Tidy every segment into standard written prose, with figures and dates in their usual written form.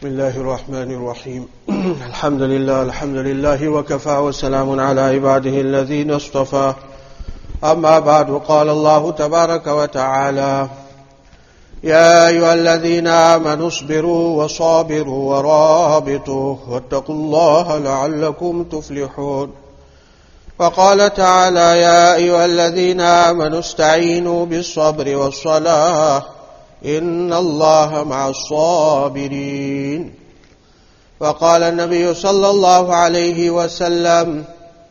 بسم الله الرحمن الرحيم الحمد لله وكفى وسلام على عباده الذين اصطفى أما بعد قال الله تبارك وتعالى يا أيها الذين آمنوا اصبروا وصابروا ورابطوا واتقوا الله لعلكم تفلحون وقال تعالى يا أيها الذين آمنوا استعينوا بالصبر والصلاة إن الله مع الصابرين وقال النبي صلى الله عليه وسلم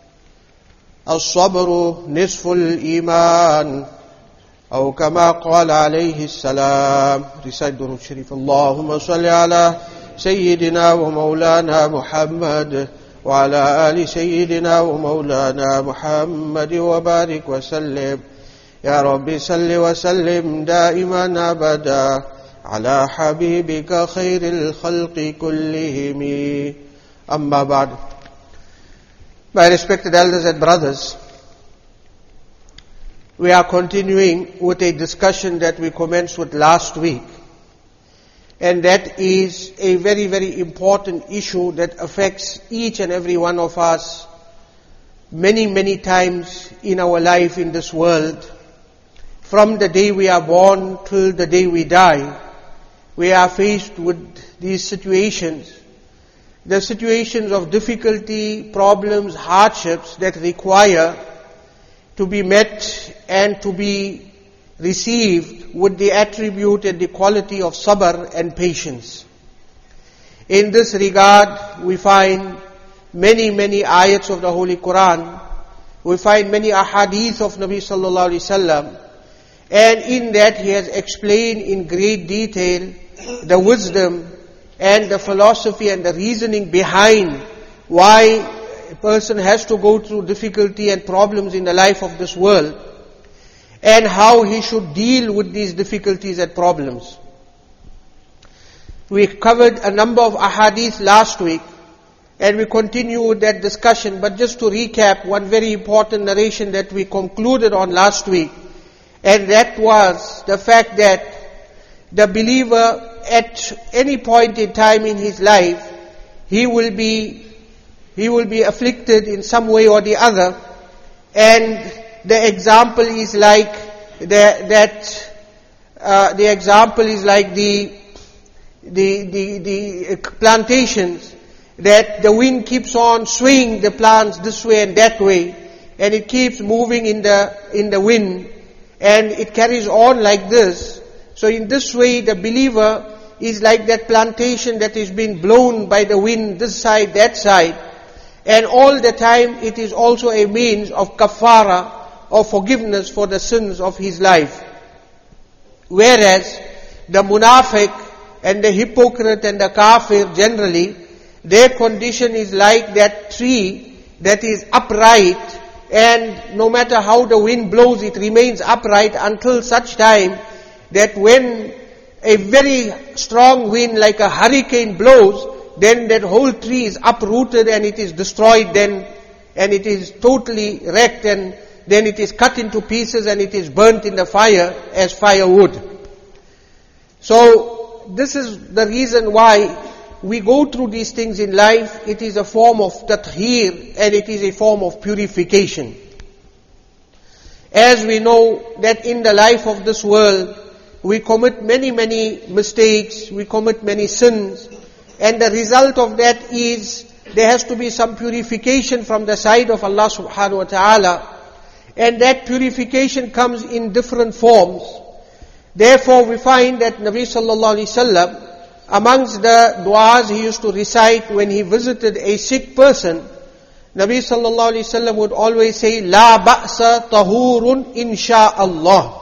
الصبر نصف الإيمان أو كما قال عليه السلام. Recite Durud Sharif. اللهم صل على سيدنا ومولانا محمد وعلى آل سيدنا ومولانا محمد وبارك وسلم يا رب صل وسلم دائما أبدا على حبيبك خير الخلق كلهم أما بعد. My respected elders and brothers, we are continuing with a discussion that we commenced with last week, and that is a very, very important issue that affects each and every one of us many, many times in our life in this world. From the day we are born till the day we die, we are faced with these situations, the situations of difficulty, problems, hardships that require to be met and to be received with the attribute and the quality of sabr and patience. In this regard, we find many, many ayats of the Holy Quran. We find many ahadith of Nabi sallallahu alaihi wasallam. And in that he has explained in great detail the wisdom and the philosophy and the reasoning behind why a person has to go through difficulty and problems in the life of this world, and how he should deal with these difficulties and problems. We covered a number of ahadith last week, and we continue with that discussion. But just to recap, one very important narration that we concluded on last week, and that was the fact that the believer at any point in time in his life, he will be afflicted in some way or the other, and the example is like the plantations, that the wind keeps on swaying the plants this way and that way, and it keeps moving in the wind, and it carries on like this. So in this way, the believer is like that plantation that is being blown by the wind, this side, that side. And all the time, it is also a means of kafara, of forgiveness for the sins of his life. Whereas, the munafiq and the hypocrite and the kafir generally, their condition is like that tree that is upright, and no matter how the wind blows, it remains upright until such time that when a very strong wind like a hurricane blows, then that whole tree is uprooted and it is destroyed then, and it is totally wrecked, and then it is cut into pieces and it is burnt in the fire as firewood. So this is the reason why we go through these things in life. It is a form of tathhir, and it is a form of purification. As we know that in the life of this world, we commit many, many mistakes, we commit many sins, and the result of that is there has to be some purification from the side of Allah subhanahu wa ta'ala, and that purification comes in different forms. Therefore we find that Nabi sallallahu alaihi wasallam, amongst the du'as he used to recite when he visited a sick person, Nabi sallallahu alaihi wasallam would always say, La ba'sa tahurun insha'Allah.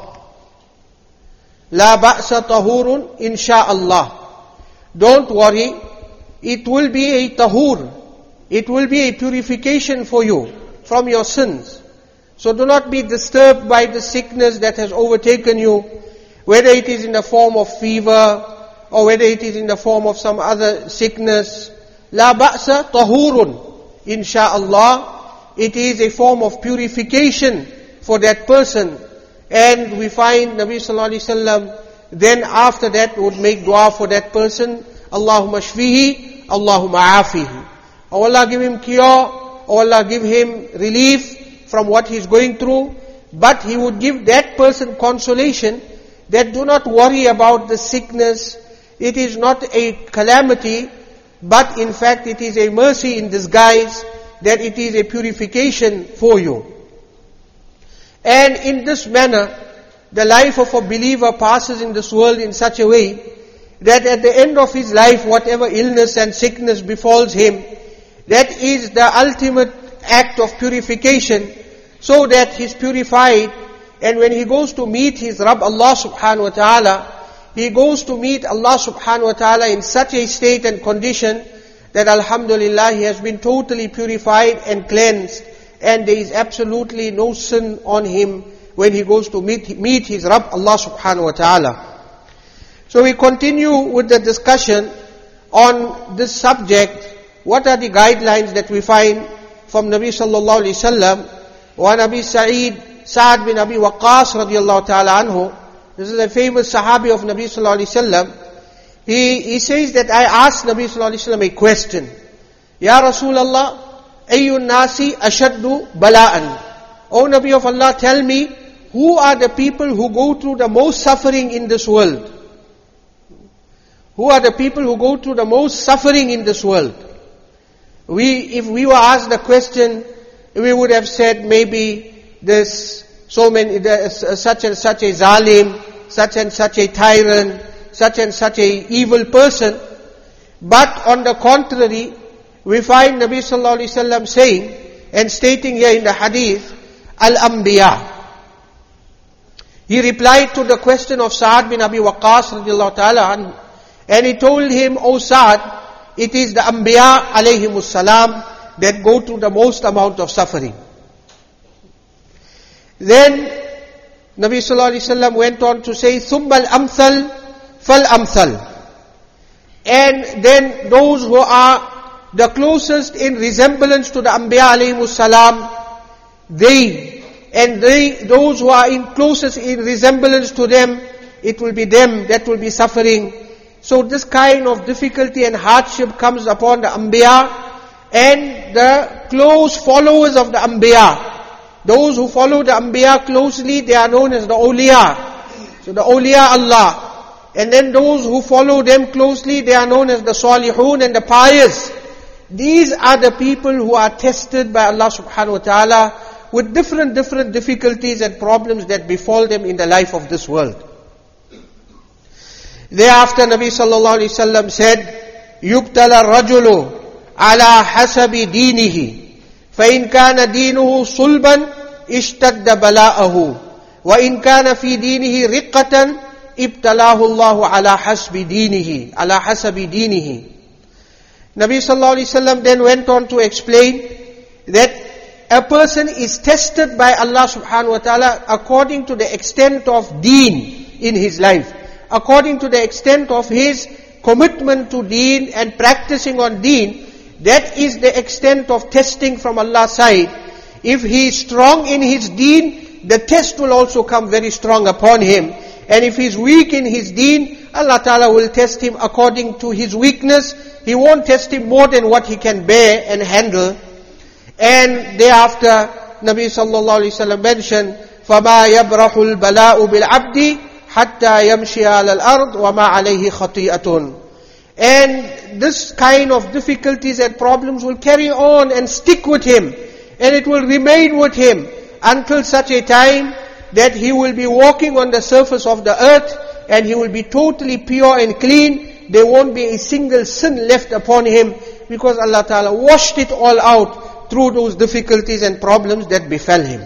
La ba'sa tahurun insha'Allah. Don't worry, it will be a tahur. It will be a purification for you from your sins. So do not be disturbed by the sickness that has overtaken you, whether it is in the form of fever, or whether it is in the form of some other sickness. La ba'sa tahurun insha'Allah. It is a form of purification for that person. And we find Nabi sallallahu alaihi wasallam then after that would make dua for that person. Allahumma shfihi, Allahumma afihi. Oh Allah, give him cure, oh Allah, give him relief from what he's going through. But he would give that person consolation that do not worry about the sickness. It is not a calamity, but in fact it is a mercy in disguise, that it is a purification for you. And in this manner, the life of a believer passes in this world in such a way that at the end of his life, whatever illness and sickness befalls him, that is the ultimate act of purification, so that he's purified. And when he goes to meet his Rabb Allah subhanahu wa ta'ala, he goes to meet Allah subhanahu wa ta'ala in such a state and condition that alhamdulillah he has been totally purified and cleansed, and there is absolutely no sin on him when he goes to meet his Rabb Allah subhanahu wa ta'ala. So we continue with the discussion on this subject. What are the guidelines that we find from Nabi sallallahu alayhi wasallam? Wa Nabi Sa'ad bin Abi Waqqas radiyallahu ta'ala anhu. This is a famous Sahabi of Nabi sallallahu alayhi wasallam. He says that I asked Nabi sallallahu alayhi wasallam a question. Ya Rasulallah, ayyun nasi ashaddu bala'an. O Nabi of Allah, tell me, who are the people who go through the most suffering in this world? Who are the people who go through the most suffering in this world? If we were asked the question, we would have said maybe there's such and such a zalim, such and such a tyrant, such and such a evil person. But on the contrary, we find Nabi sallallahu alaihi wasallam saying and stating here in the hadith, Al-Anbiya. He replied to the question of Sa'ad bin Abi Waqqas radiyallahu ta'ala anhu, and he told him, O Sa'ad, it is the Anbiya alayhimus salam that go through the most amount of suffering. Then Nabi sallallahu alaihi wasallam went on to say, Thumma al-amthal fal-amthal. And then those who are the closest in resemblance to the Anbiya alayhimus salam, those who are closest in resemblance to them, it will be them that will be suffering. So this kind of difficulty and hardship comes upon the Anbiya and the close followers of the Anbiya. Those who follow the Anbiya closely, they are known as the awliya. So the awliya Allah. And then those who follow them closely, they are known as the salihun and the pious. These are the people who are tested by Allah subhanahu wa ta'ala with different difficulties and problems that befall them in the life of this world. Thereafter Nabi sallallahu alaihi wasallam said, يُبْتَلَى الرَّجُلُ عَلَى حَسَبِ دِينِهِ فَإِنْ كَانَ دِينُهُ صُلْبًا اشْتَدَّ بَلَاءَهُ وَإِنْ كَانَ فِي دِينِهِ رِقَّةً ابْتَلَاهُ اللَّهُ عَلَى حَسَبِ دِينِهِ. Nabi sallallahu alaihi wasallam then went on to explain that a person is tested by Allah subhanahu wa ta'ala according to the extent of deen in his life, according to the extent of his commitment to deen and practicing on deen. That is the extent of testing from Allah's side. If he is strong in his deen, the test will also come very strong upon him. And if he is weak in his deen, Allah Ta'ala will test him according to his weakness. He won't test him more than what he can bear and handle. And thereafter, Nabi sallallahu alaihi wasallam mentioned, فَمَا يَبْرَحُ الْبَلَاءُ بِالْعَبْدِ حَتَّى يَمْشِيَ عَلَى الْأَرْضِ وَمَا عَلَيْهِ خَطِيئَةٌ. And this kind of difficulties and problems will carry on and stick with him. And it will remain with him until such a time that he will be walking on the surface of the earth and he will be totally pure and clean. There won't be a single sin left upon him because Allah Ta'ala washed it all out through those difficulties and problems that befell him.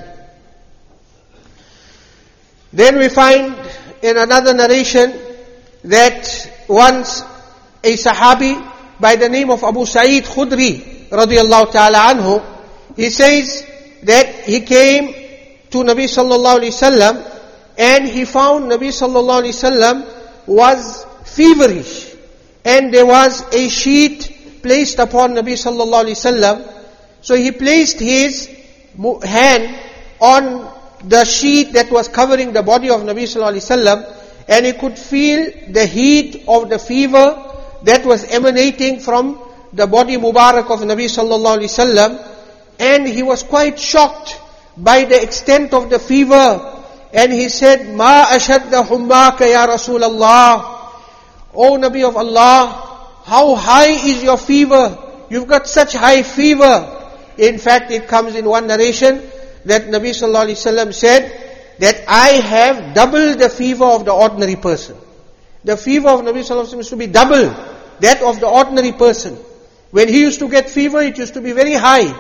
Then we find in another narration that once a Sahabi by the name of Abu Sa'id Khudri radiyallahu ta'ala anhu, he says that he came to Nabi sallallahu alaihi wasallam and he found Nabi sallallahu alaihi wasallam was feverish, and there was a sheet placed upon Nabi sallallahu alaihi wasallam. So he placed his hand on the sheet that was covering the body of Nabi sallallahu alaihi wasallam, and he could feel the heat of the fever that was emanating from the body Mubarak of Nabi sallallahu alaihi wasallam, and he was quite shocked by the extent of the fever. And he said, "Ma ashadda hummaka ya Rasulallah." O Nabi of Allah, how high is your fever? You've got such high fever. In fact, it comes in one narration that Nabi sallallahu alaihi wasallam said that I have double the fever of the ordinary person. The fever of Nabi sallallahu alaihi wasallam used to be double that of the ordinary person. When he used to get fever, it used to be very high.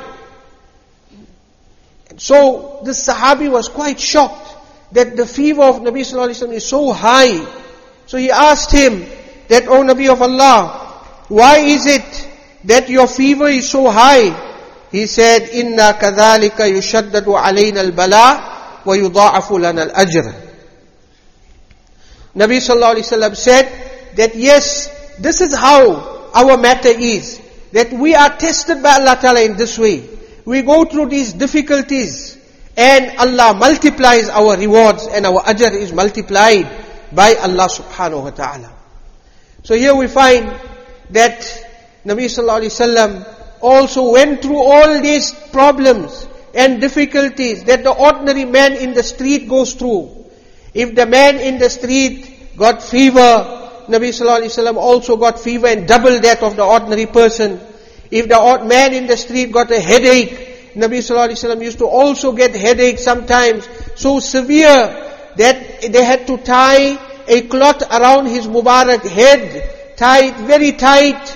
So this Sahabi was quite shocked that the fever of Nabi sallallahu alaihi wasallam is so high. So he asked him that, "O Nabi of Allah, why is it that your fever is so high?" He said, "Inna kadhalika yushaddadu alayna al-bala wa yudha'afu lana al-ajr." Nabi sallallahu alaihi wasallam said that yes, this is how our matter is. That we are tested by Allah Ta'ala in this way. We go through these difficulties and Allah multiplies our rewards and our ajr is multiplied by Allah subhanahu wa ta'ala. So here we find that Nabi sallallahu alaihi wasallam also went through all these problems and difficulties that the ordinary man in the street goes through. If the man in the street got fever, Nabi sallallahu alaihi wasallam also got fever and double that of the ordinary person. If the man in the street got a headache, Nabi sallallahu alaihi wasallam used to also get headache sometimes, so severe that they had to tie a cloth around his Mubarak head, tied very tight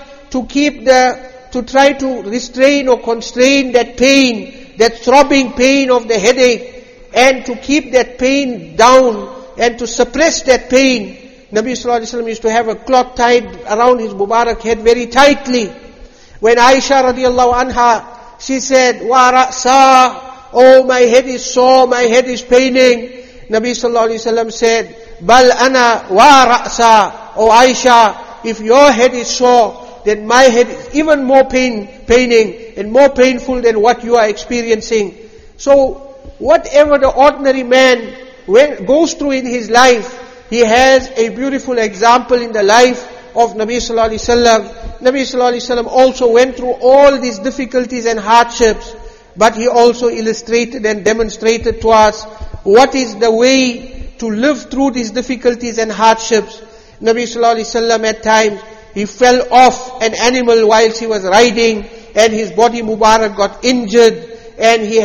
to try to restrain or constrain that pain, that throbbing pain of the headache, and to keep that pain down and to suppress that pain. Nabi sallallahu alaihi wasallam used to have a cloth tied around his Mubarak head very tightly. When Aisha radiallahu anha, she said, "Wa ra'sa, oh my head is sore, my head is paining." Nabi sallallahu alaihi wasallam said, "Bal ana wa ra'sa, oh Aisha, if your head is sore, then my head is even more paining and more painful than what you are experiencing." So, whatever the ordinary man goes through in his life, he has a beautiful example in the life of Nabi sallallahu alaihi wasallam. Nabi sallallahu alaihi wasallam also went through all these difficulties and hardships, but he also illustrated and demonstrated to us what is the way to live through these difficulties and hardships. Nabi sallallahu alaihi wasallam at times, he fell off an animal whilst he was riding, and his body Mubarak got injured, and he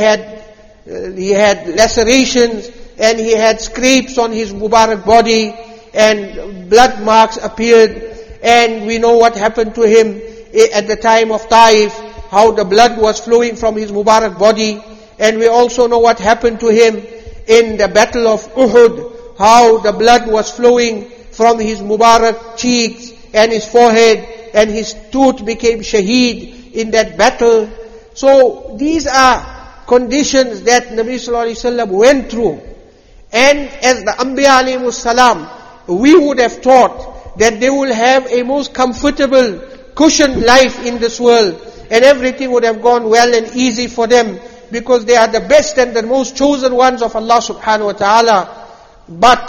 had lacerations, and he had scrapes on his Mubarak body, and blood marks appeared. And we know what happened to him at the time of Taif, how the blood was flowing from his Mubarak body. And we also know what happened to him in the battle of Uhud, how the blood was flowing from his Mubarak cheeks and his forehead, and his tooth became shaheed in that battle. So these are conditions that Nabi sallallahu alaihi wasallam went through. And as the Anbiya alayhimus salam, we would have thought that they will have a most comfortable, cushioned life in this world, and everything would have gone well and easy for them, because they are the best and the most chosen ones of Allah subhanahu wa ta'ala. But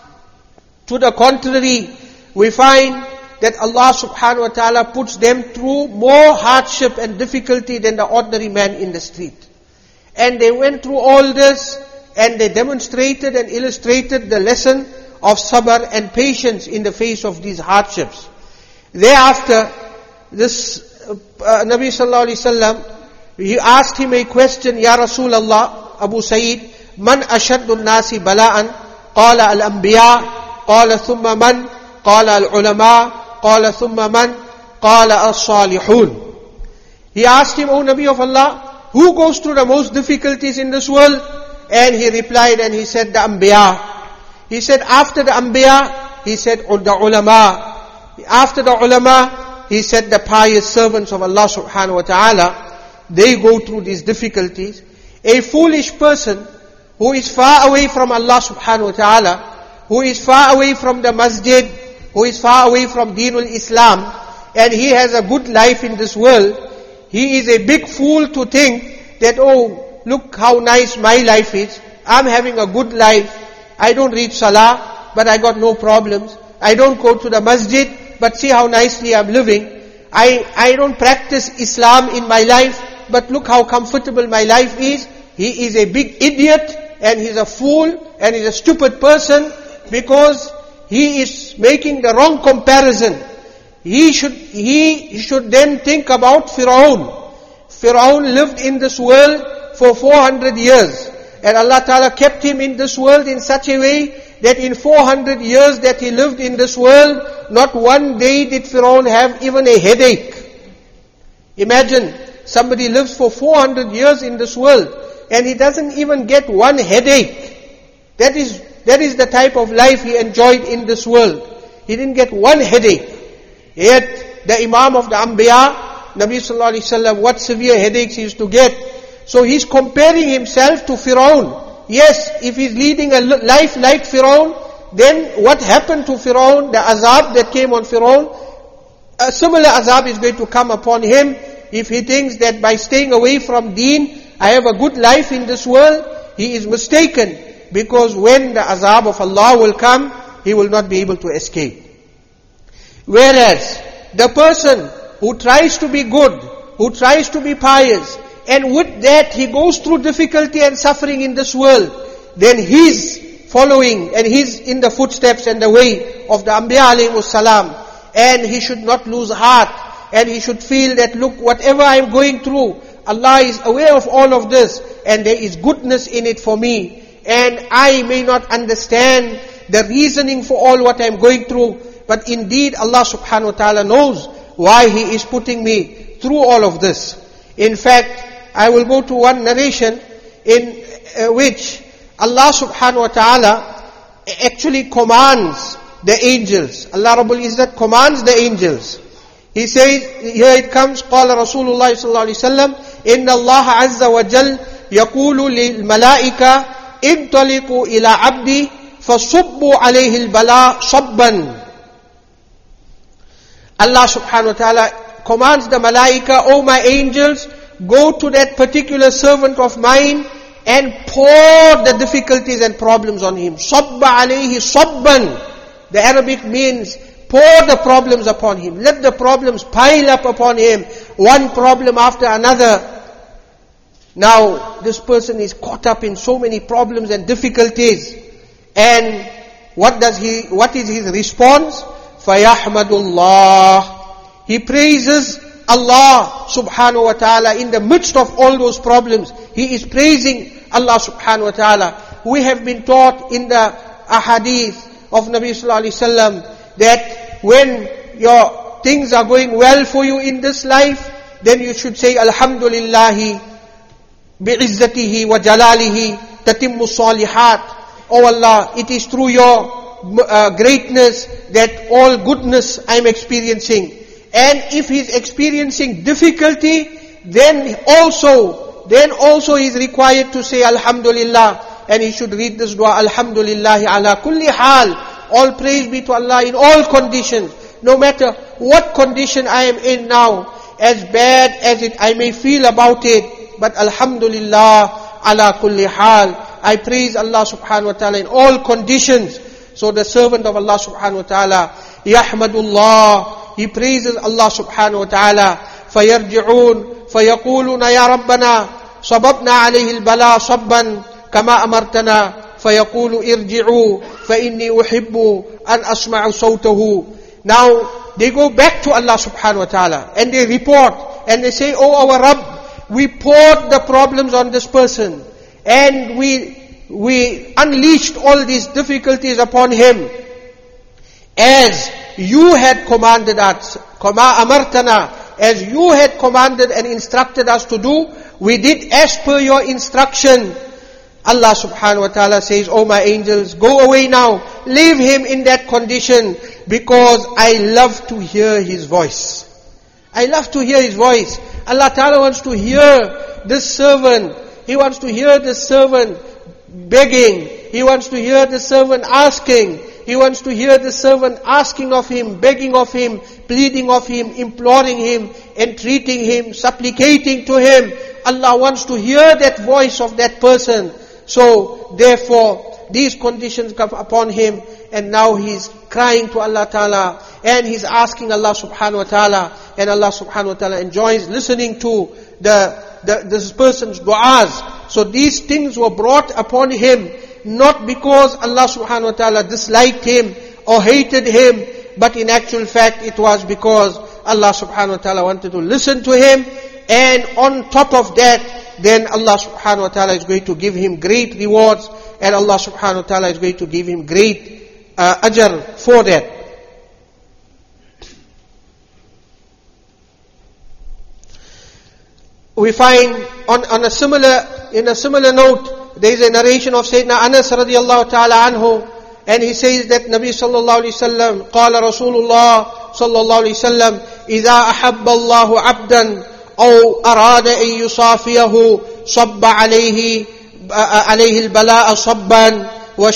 to the contrary, we find that Allah subhanahu wa ta'ala puts them through more hardship and difficulty than the ordinary man in the street. And they went through all this, and they demonstrated and illustrated the lesson of sabr and patience in the face of these hardships. Thereafter, this Nabi sallallahu alaihi wasallam, he asked him a question, "Ya Rasulullah, Abu Sa'id, man ashaddu nasi bala'an?" Qala al-anbiya, qala thumma man, qala al-ulama, qala thumma man, qala as-salihun. He asked him, "O Nabi of Allah, who goes through the most difficulties in this world?" And he replied and he said, "The anbiya." He said, after the anbiya, he said, the ulama. After the ulama, he said, the pious servants of Allah subhanahu wa ta'ala, they go through these difficulties. A foolish person who is far away from Allah subhanahu wa ta'ala, who is far away from the masjid, who is far away from Deenul Islam, and he has a good life in this world, he is a big fool to think that, oh, look how nice my life is. I'm having a good life. I don't read salah, but I got no problems. I don't go to the masjid, but see how nicely I'm living. I don't practice Islam in my life, but look how comfortable my life is. He is a big idiot, and he's a fool, and he's a stupid person, because he is making the wrong comparison. He should then think about Fir'aun. Fir'aun lived in this world for 400 years. And Allah Ta'ala kept him in this world in such a way that in 400 years that he lived in this world, not one day did Fir'aun have even a headache. Imagine, somebody lives for 400 years in this world, and he doesn't even get one headache. That is the type of life he enjoyed in this world. He didn't get one headache. Yet, the Imam of the Anbiya, Nabi Sallallahu Alaihi Wasallam, what severe headaches he used to get. So he's comparing himself to Fir'aun. Yes, if he's leading a life like Fir'aun, then what happened to Fir'aun, the azab that came on Fir'aun, a similar azab is going to come upon him if he thinks that by staying away from deen, I have a good life in this world. He is mistaken, because when the azab of Allah will come, he will not be able to escape. Whereas, the person who tries to be good, who tries to be pious, and with that he goes through difficulty and suffering in this world, then he's following and he's in the footsteps and the way of the Anbiya alayhimus salam. And he should not lose heart, and he should feel that, look, whatever I'm going through, Allah is aware of all of this, and there is goodness in it for me. And I may not understand the reasoning for all what I'm going through, but indeed Allah subhanahu wa ta'ala knows why He is putting me through all of this. In fact, I will go to one narration in which Allah subhanahu wa ta'ala actually commands the angels. Allah Rabbul Izzat commands the angels. He says, here it comes, قال رسول الله صلى الله عليه وسلم إن الله عز وجل يقول للملائكة انطلقوا إلى عبدي فصبوا عليه البلاء صبا. Allah subhanahu wa ta'ala commands the malaika, O my angels, go to that particular servant of mine and pour the difficulties and problems on him. Sabba alayhi sabban. The Arabic means pour the problems upon him. Let the problems pile up upon him, one problem after another. Now, this person is caught up in so many problems and difficulties. And what is his response? فَيَحْمَدُ اللَّهِ. He praises Allah subhanahu wa ta'ala in the midst of all those problems. He is praising Allah subhanahu wa ta'ala. We have been taught in the ahadith of Nabi sallallahu alaihi wasallam that when your things are going well for you in this life, then you should say Alhamdulillahi bi'izzatihi wa jalalihi tatimmu salihat. Oh Allah, it is through your greatness that all goodness I am experiencing. And if he is experiencing difficulty, then also he is required to say Alhamdulillah, and he should read this dua, Alhamdulillahi ala kulli hal. All praise be to Allah in all conditions. No matter what condition I am in now, as bad as I may feel about it, but Alhamdulillah ala kulli hal. I praise Allah subhanahu wa ta'ala in all conditions. So the servant of Allah subhanahu wa ta'ala, Yahmadullah, he praises Allah subhanahu wa ta'ala. فَيَرْجِعُونَ فَيَقُولُونَ يَا رَبَّنَا صَبَبْنَا عَلَيْهِ الْبَلَاءَ صَبًّا كَمَا أَمَرْتَنَا فَيَقُولُ إِرْجِعُوا فَإِنِّي أُحِبُّ أَنْ أَسْمَعُ صَوْتَهُ. Now, they go back to Allah subhanahu wa ta'ala, and they report, and they say, Oh our Rabb, we poured the problems on this person, and we unleashed all these difficulties upon him, as you had commanded us, kama amartana, as you had commanded and instructed us to do, we did as per your instruction. Allah subhanahu wa ta'ala says, Oh my angels, go away now, leave him in that condition, because I love to hear his voice. I love to hear his voice. Allah ta'ala wants to hear this servant. He wants to hear this servant begging. He wants to hear the servant asking. He wants to hear the servant asking of him, begging of him, pleading of him, imploring him, entreating him, supplicating to him. Allah wants to hear that voice of that person. So, therefore, these conditions come upon him, and now he's crying to Allah Ta'ala, and he's asking Allah Subhanahu Wa Ta'ala, and Allah Subhanahu Wa Ta'ala enjoys listening to this person's du'as. So these things were brought upon him, not because Allah Subhanahu Wa Ta'ala disliked him or hated him, but in actual fact it was because Allah Subhanahu Wa Ta'ala wanted to listen to him, and on top of that, then Allah Subhanahu Wa Ta'ala is going to give him great rewards, and Allah Subhanahu Wa Ta'ala is going to give him great ajr for that. We find in a similar note, there is a narration of Sayyidina Anas radiyallahu ta'ala anhu, and he says that Nabi sallallahu alayhi wasallam, qala Rasulullah sallallahu alayhi wasallam, إِذَا أَحَبَّ اللَّهُ عَبْدًا أَوْ أَرَادَ أَن يُصَافِيَهُ صَبَّ عليه البلاء صبا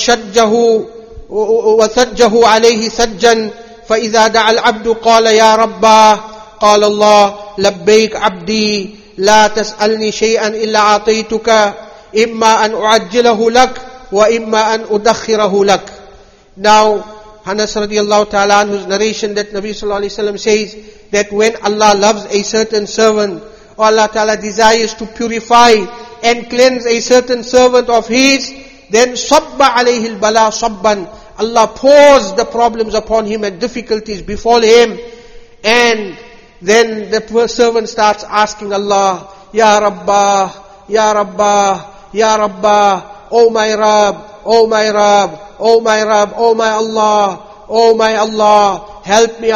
وثجه عليه ثجا فإذا دعا العبد قال يا رباه قال الله لبيك عبدي لا تسألني شيئا إلا أعطيتك إما أن أعجله لك وإما أن أدخره لك. Now Anas radiallahu ta'ala anhu's narration that Nabi sallallahu alayhi wasallam says that when Allah loves a certain servant, or Allah ta'ala desires to purify and cleanse a certain servant of his, then sabba alayhi al-bala sabban, Allah pours the problems upon him and difficulties befall him, and then the servant starts asking Allah, Ya Rabbah, Ya Rabbah, Ya Rabbah, oh my Rabb, oh my Rabb, oh my Rabb, oh my Allah, oh my Allah, help me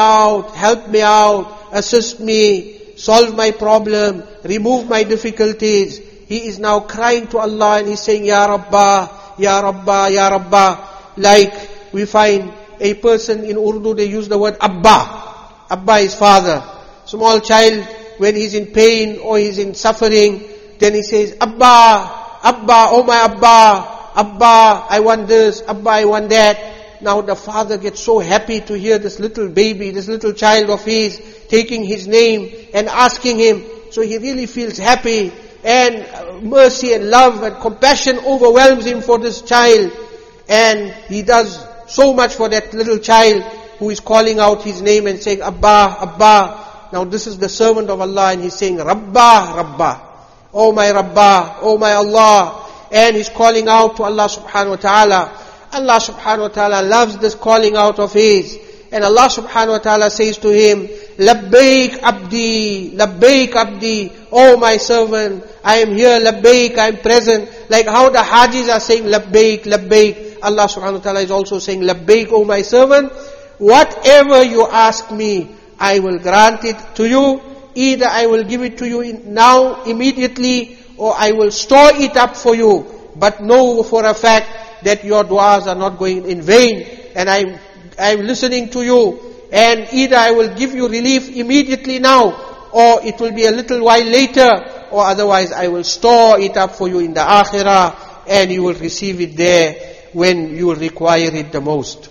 out, assist me, solve my problem, remove my difficulties. He is now crying to Allah and he's saying, Ya Rabbah, Ya Rabbah, Ya Rabbah. Like we find a person in Urdu, they use the word Abba. Abba is father. Small child, when he's in pain or he's in suffering, then he says, Abba, Abba, oh my Abba, Abba, I want this, Abba, I want that. Now the father gets so happy to hear this little baby, this little child of his, taking his name and asking him. So he really feels happy, and mercy and love and compassion overwhelms him for this child. And he does so much for that little child who is calling out his name and saying, Abba, Abba. Now this is the servant of Allah, and he's saying, Rabbah, Rabbah. Oh my Rabbah, oh my Allah. And he's calling out to Allah subhanahu wa ta'ala. Allah subhanahu wa ta'ala loves this calling out of his. And Allah subhanahu wa ta'ala says to him, Labbaik abdi, Labbaik abdi, oh my servant, I am here, Labbaik, I am present. Like how the Hajis are saying, Labbaik, Labbaik. Allah subhanahu wa ta'ala is also saying, Labbaik, oh my servant, whatever you ask me, I will grant it to you. Either I will give it to you now, immediately, or I will store it up for you. But know for a fact that your du'as are not going in vain. And I'm listening to you. And either I will give you relief immediately now, or it will be a little while later, or otherwise I will store it up for you in the akhirah, and you will receive it there when you will require it the most.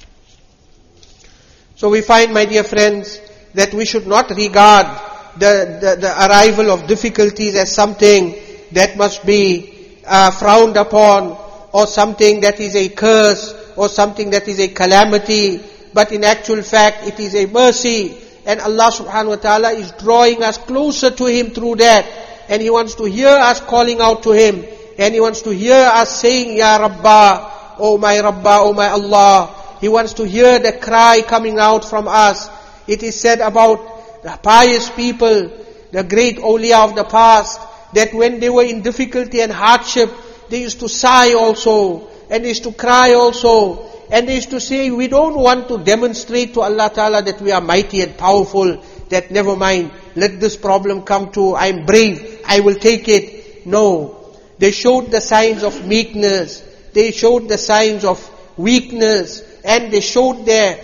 So we find, my dear friends, that we should not regard the arrival of difficulties as something that must be frowned upon, or something that is a curse, or something that is a calamity. But in actual fact, it is a mercy. And Allah subhanahu wa ta'ala is drawing us closer to Him through that. And He wants to hear us calling out to Him. And He wants to hear us saying, Ya Rabbah, oh my Rabbah, oh my Allah. He wants to hear the cry coming out from us. It is said about the pious people, the great awliya of the past, that when they were in difficulty and hardship, they used to sigh also, and they used to cry also, and they used to say, we don't want to demonstrate to Allah Ta'ala that we are mighty and powerful, that never mind, let this problem come to, I'm brave, I will take it. No. They showed the signs of meekness, they showed the signs of weakness, and they showed their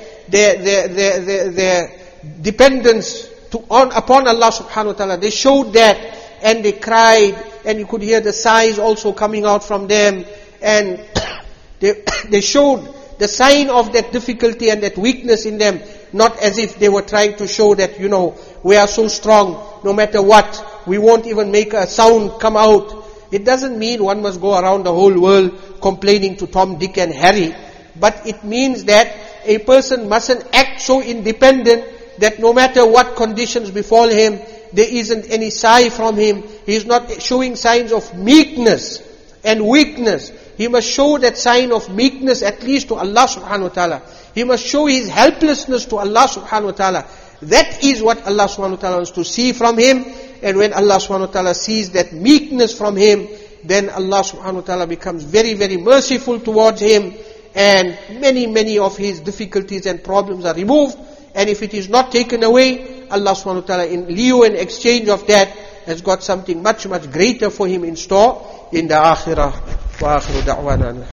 dependence upon Allah subhanahu wa ta'ala. They showed that, and they cried, and you could hear the sighs also coming out from them, and they showed the sign of that difficulty and that weakness in them, not as if they were trying to show that, we are so strong, no matter what, we won't even make a sound come out. It doesn't mean one must go around the whole world complaining to Tom, Dick and Harry. But it means that a person mustn't act so independent that no matter what conditions befall him, there isn't any sigh from him. He is not showing signs of meekness and weakness. He must show that sign of meekness at least to Allah subhanahu wa ta'ala. He must show his helplessness to Allah subhanahu wa ta'ala. That is what Allah subhanahu wa ta'ala wants to see from him. And when Allah subhanahu wa ta'ala sees that meekness from him, then Allah subhanahu wa ta'ala becomes very, very merciful towards him. And many of his difficulties and problems are removed. And if it is not taken away, Allah subhanahu wa ta'ala in lieu and exchange of that has got something much greater for him in store in the akhirah. Wa akhiru da'wana.